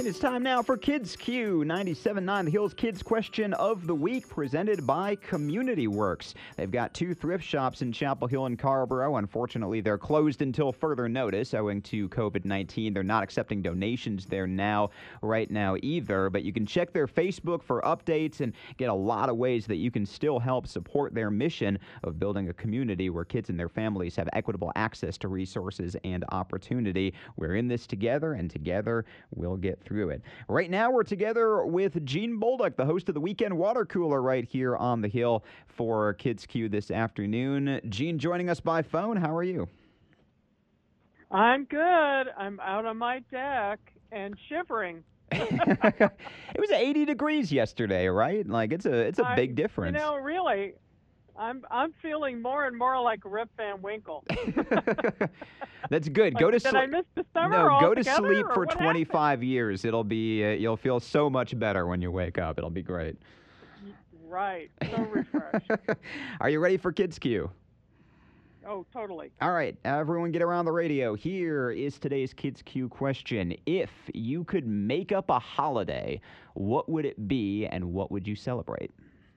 And it's time now for Kids Q 97.9 The Hills Kids Question of the Week, presented by Community Works. They've got two thrift shops in Chapel Hill and Carrboro. Unfortunately, they're closed until further notice owing to COVID-19. They're not accepting donations there right now either. But you can check their Facebook for updates and get a lot of ways that you can still help support their mission of building a community where kids and their families have equitable access to resources and opportunity. We're in this together, and together we'll get through it. Right now, we're together with Gene Bolduc, the host of the Weekend Water Cooler right here on the Hill for Kids Q this afternoon. Gene joining us by phone. How are you? I'm good. I'm out on my deck and shivering. It was 80 degrees yesterday, right? Like it's a big difference. Really, I'm feeling more and more like Rip Van Winkle. That's good. Like, go to did I miss the summer No, go to altogether, sleep for or what 25 years. It'll be you'll feel so much better when you wake up. It'll be great. Right. So refreshed. Are you ready for Kids Q? Oh, totally. All right, everyone get around the radio. Here is today's Kids Q question. If you could make up a holiday, what would it be and what would you celebrate?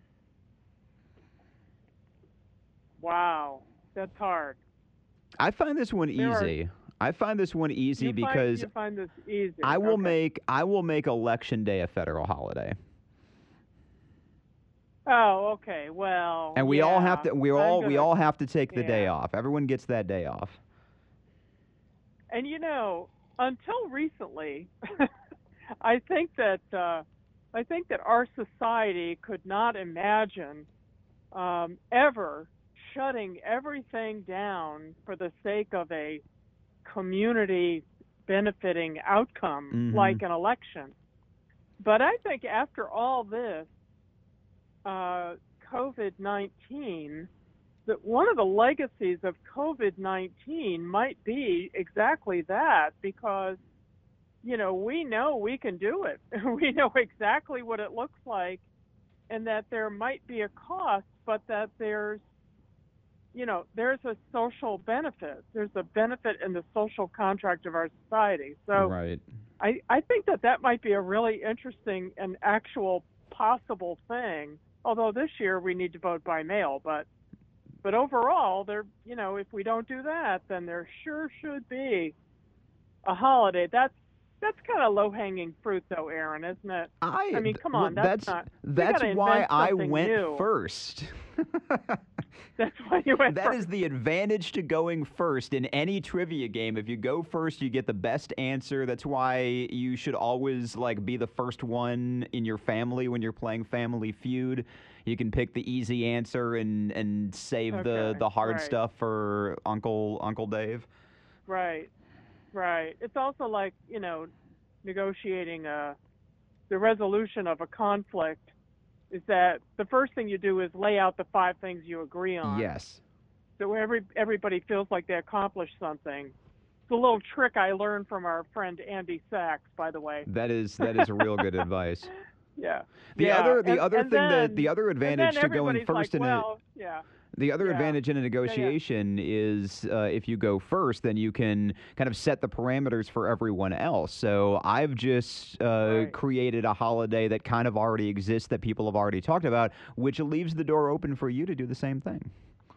Wow, that's hard. I find this one easy. I find this one easy because you find this easy. I will make Election Day a federal holiday. Oh, okay. Well, and we all have to we all have to take the day Yeah. off. Everyone gets that day off. And until recently, I think that our society could not imagine ever shutting everything down for the sake of a community benefiting outcome like an election. But I think after all this, COVID-19, that one of the legacies of COVID-19 might be exactly that, because we know we can do it. We know exactly what it looks like, and that there might be a cost, but that there's a social benefit. There's a benefit in the social contract of our society. So right. I think that might be a really interesting and actual possible thing. Although this year we need to vote by mail, but overall, if we don't do that, then there sure should be a holiday. That's kind of low-hanging fruit, though, Aaron, isn't it? I mean, come on, that's why I went new. first. That's why you went That first. is the advantage to going first in any trivia game. If you go first, you get the best answer. That's why you should always be the first one in your family when you're playing Family Feud. You can pick the easy answer and save the hard stuff for Uncle Dave. Right. It's also like, negotiating the resolution of a conflict. Is that the first thing you do is lay out the 5 things you agree on. Yes. So everybody feels like they accomplished something. It's a little trick I learned from our friend Andy Sachs, by the way. That is real good advice. Yeah. The other advantage to going first the other advantage in a negotiation is if you go first, then you can kind of set the parameters for everyone else. So I've just created a holiday that kind of already exists, that people have already talked about, which leaves the door open for you to do the same thing.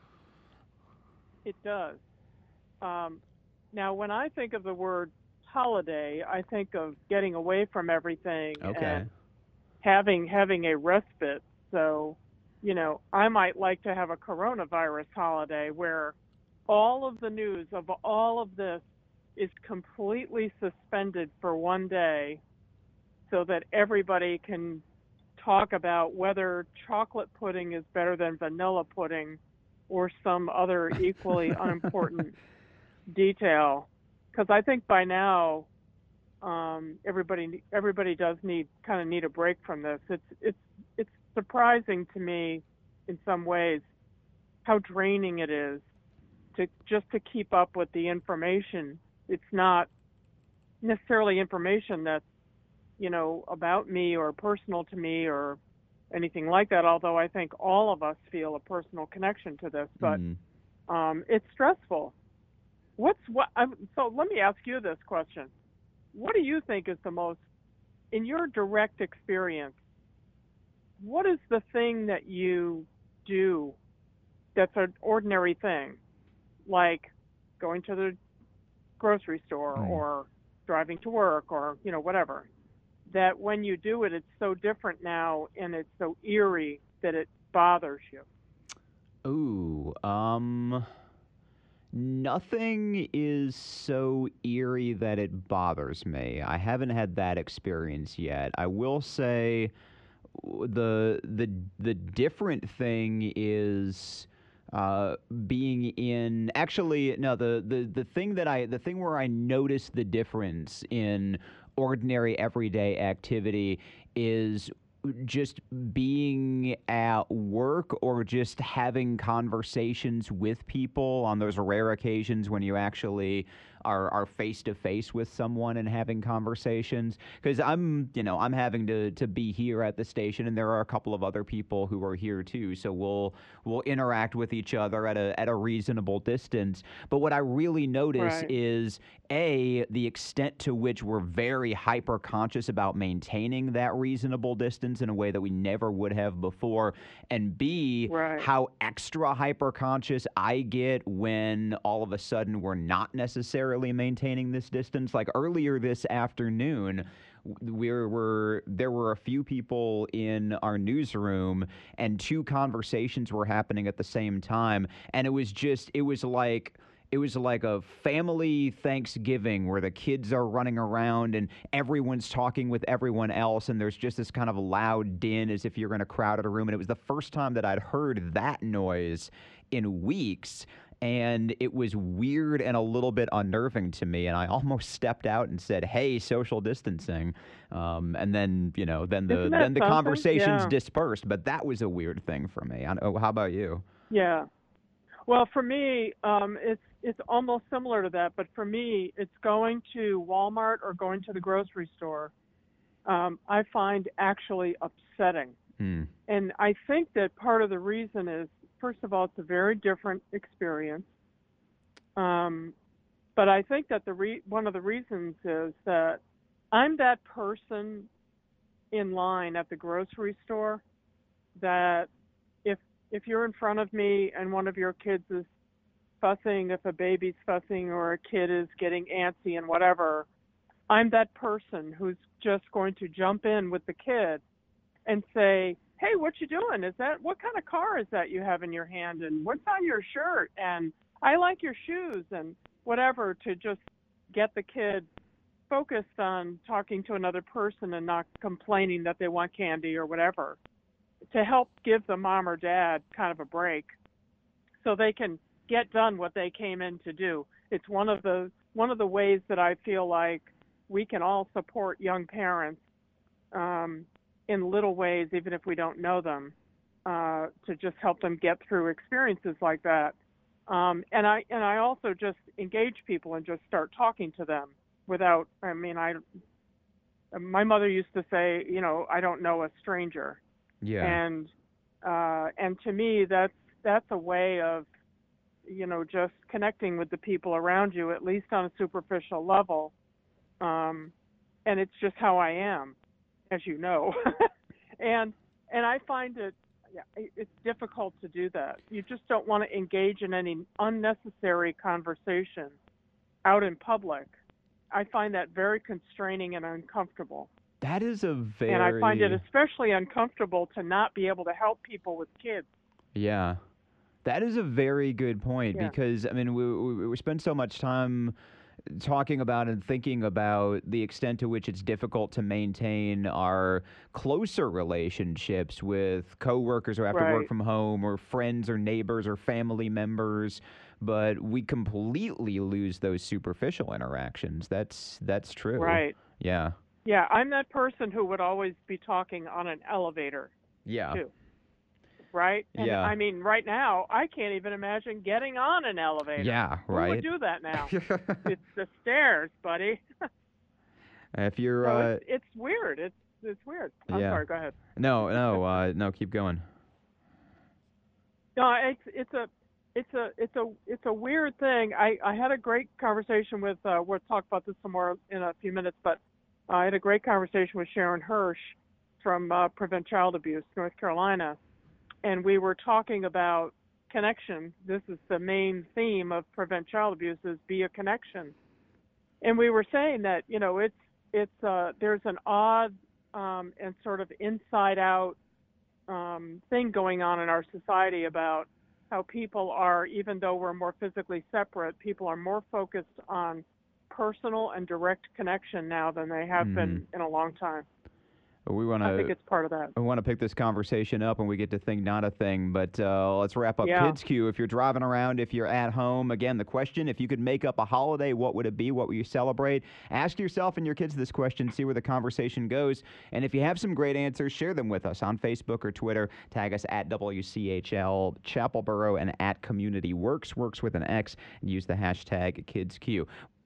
It does. Now, when I think of the word holiday, I think of getting away from everything and having a respite. So, I might like to have a coronavirus holiday where all of the news of all of this is completely suspended for one day, so that everybody can talk about whether chocolate pudding is better than vanilla pudding or some other equally unimportant detail. Because I think by now everybody does need a break from this. It's surprising to me in some ways how draining it is to keep up with the information. It's not necessarily information that's about me or personal to me or anything like that, although I think all of us feel a personal connection to this, but it's stressful. So let me ask you this question. What do you think is the most in your direct experience, what is the thing that you do that's an ordinary thing, like going to the grocery store or driving to work or, whatever, that when you do it, it's so different now and it's so eerie that it bothers you? Ooh, nothing is so eerie that it bothers me. I haven't had that experience yet. I will say the different thing is being in, actually no, the thing where I notice the difference in ordinary everyday activity is just being at work or just having conversations with people on those rare occasions when you actually are face to face with someone and having conversations. Because I'm having to be here at the station, and there are a couple of other people who are here too. So we'll interact with each other at a reasonable distance. But what I really notice Right. is the extent to which we're very hyper conscious about maintaining that reasonable distance in a way that we never would have before, and B, Right. how extra hyper conscious I get when all of a sudden we're not necessarily maintaining this distance. Like earlier this afternoon, there were a few people in our newsroom, and two conversations were happening at the same time, and it was like a family Thanksgiving where the kids are running around and everyone's talking with everyone else, and there's just this kind of loud din as if you're in a crowded room. And it was the first time that I'd heard that noise in weeks, and it was weird and a little bit unnerving to me. And I almost stepped out and said, "Hey, social distancing," and then Isn't that then the something? conversations Yeah. dispersed. But that was a weird thing for me. How about you? Yeah. Well, for me, it's almost similar to that, but for me, it's going to Walmart or going to the grocery store. I find actually upsetting, Hmm. and I think that part of the reason is, first of all, it's a very different experience. Um, but I think that one of the reasons is that I'm that person in line at the grocery store that if if you're in front of me and one of your kids is fussing, if a baby's fussing or a kid is getting antsy and whatever, I'm that person who's just going to jump in with the kid and say, "Hey, what you doing? What kind of car is that you have in your hand, and what's on your shirt? And I like your shoes," and whatever, to just get the kid focused on talking to another person and not complaining that they want candy or whatever, to help give the mom or dad kind of a break so they can get done what they came in to do. It's one of the ways that I feel like we can all support young parents, in little ways, even if we don't know them, to just help them get through experiences like that. And I also just engage people and just start talking to them without. I mean, my mother used to say, I don't know a stranger. Yeah. And to me, that's a way of, just connecting with the people around you, at least on a superficial level. And it's just how I am, as you know. and I find it's difficult to do that. You just don't want to engage in any unnecessary conversation out in public. I find that very constraining and uncomfortable. That is a very... And I find it especially uncomfortable to not be able to help people with kids. Yeah. That is a very good point, Yeah. because, I mean, we spend so much time talking about and thinking about the extent to which it's difficult to maintain our closer relationships with coworkers who have to work Right. from home, or friends or neighbors or family members, but we completely lose those superficial interactions. That's true. Right. Yeah. Yeah, I'm that person who would always be talking on an elevator, Yeah. too. Right? And Yeah. I mean, right now, I can't even imagine getting on an elevator. Yeah, Who right. would do that now? It's the stairs, buddy. If you're So it's weird. It's weird. I'm Yeah. sorry. Go ahead. No, keep going. No, it's a weird thing. I had a great conversation with. We'll talk about this some more in a few minutes, but I had a great conversation with Sharon Hirsch from Prevent Child Abuse, North Carolina, and we were talking about connection. This is the main theme of Prevent Child Abuse, is be a connection. And we were saying that, you know, there's an odd and sort of inside out thing going on in our society about how people are, even though we're more physically separate, people are more focused on personal and direct connection now than they have been in a long time. I think it's part of that. We want to pick this conversation up when we get to Think Not a Thing, but let's wrap up Kids Q. If you're driving around, if you're at home, again, the question, if you could make up a holiday, what would it be? What would you celebrate? Ask yourself and your kids this question, see where the conversation goes. And if you have some great answers, share them with us on Facebook or Twitter. Tag us at WCHL Chapelboro and at Community Works with an X, and use the hashtag KidsQ.